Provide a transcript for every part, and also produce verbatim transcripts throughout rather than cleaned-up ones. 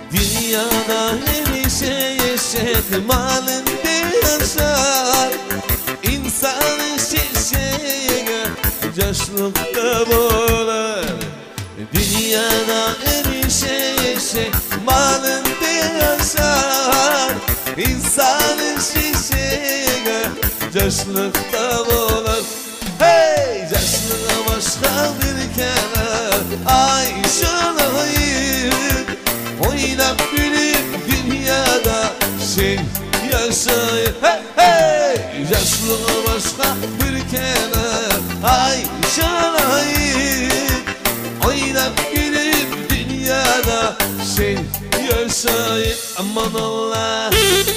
Dünyada her şey şehmalinde yaşar. İnsan şişeye coşlukta boğulur. Dünyada her şey şehmalinde yaşar. İnsan şişeye coşlukta boğulur. Hey! Coşluğa başka bir kenar ay şalayım. Oynap gülüp dünyada sen yaşayın. Hey hey! Coşluğa başka bir kenar ay şalayım. Oynap gülüp dünyada sen yaşayın. Aman Allah.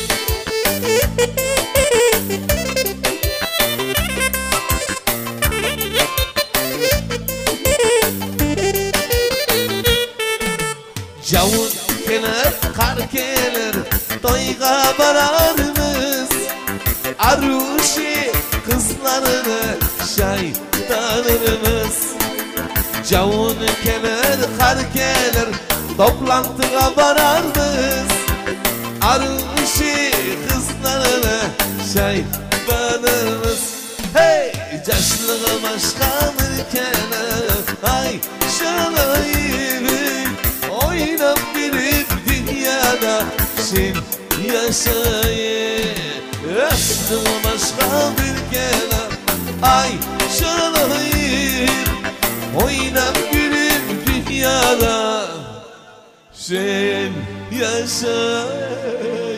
Cavun kenar, kar gelir, toyga vararmız. Aruşi kızlarını şay tanırmız. Cavun kenar, kar gelir, toplantıya vararmız. Aruşi kızlarını şay tanırmız. Hey! Coşluğa başka bir kenar ay şalayım. Oynap girip dünyada sen yaşayın. Coşluğa başka bir kenar ay şalayım. Oynap girip dünyada sen yaşayın.